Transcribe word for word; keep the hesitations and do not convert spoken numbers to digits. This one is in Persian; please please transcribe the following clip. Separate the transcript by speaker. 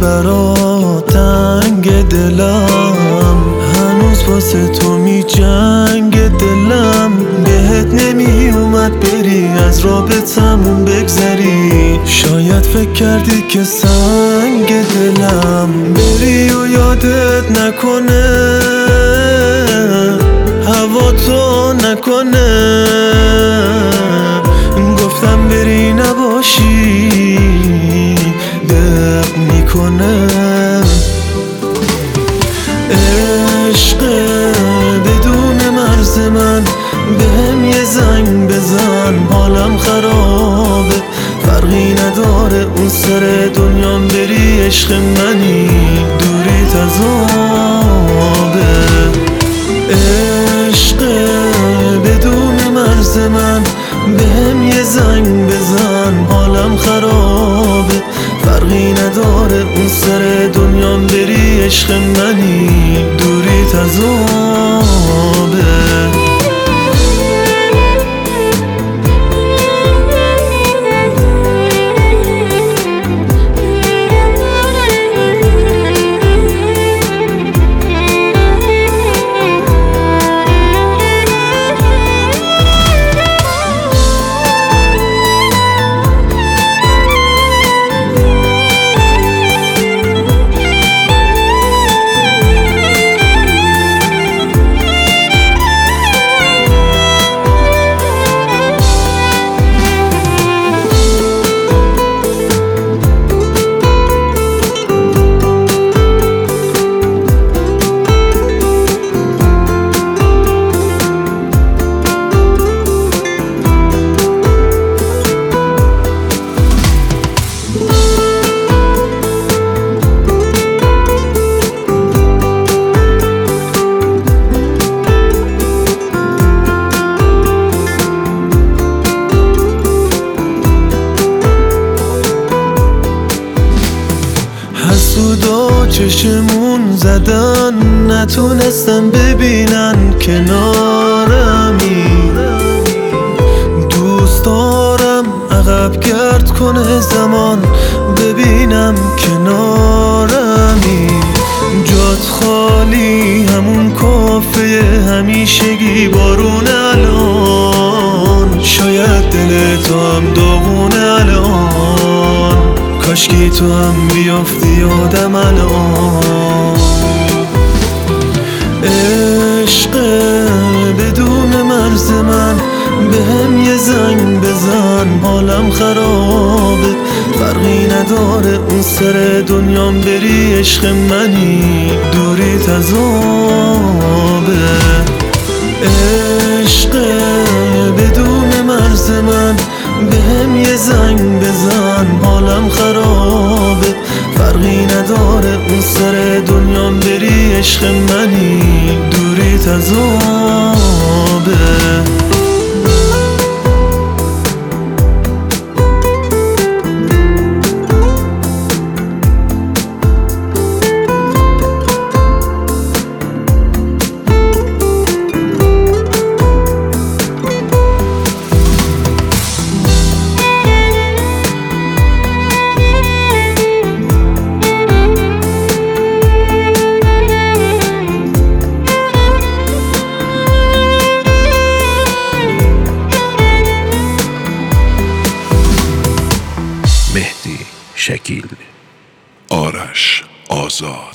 Speaker 1: برات تنگ دلم، هنوز واسه تو می جنگ دلم. بهت نمی اومد بری از رابطمون بگذری، شاید فکر کردی که سنگ دلم بری و یادت نکنه، هوا تو نکنه. گفتم بری نباشی دق میکنه. عشق بدون مرز من، بهم یه زنگ بزن، حالم خرابه. فرقی نداره اون سر دنیام بری، عشق منی دوری تزابه. عشق بدون مرز من، بهم یه زنگ بزن، حالم خرابه. فرقی نداره اون سر دنیام بری، عشق منی دوری تزابه. حسودا چشمون زدن، نتونستن ببینن کنارمی. دوست دارم عقب گرد کنه زمان، ببینم کنارمی. جات خالی همون کافه همیشگی، بارون الان شاید دل تو هم داغونه الان. کاشکی تو هم بیافتی یادم الان. عشق بدون مرز من، بهم یه زنگ بزن، حالم خرابه. فرقی نداره اون سر دنیام بری، عشق منی دوری تزابه. عشق بدون مرز من، بهم یه زنگ بزن، حالم خرابه. فرقی نداره اون سر دنیام بری، عشق منی دوری تزابه.
Speaker 2: مهدی شکیل، آرش آزاد.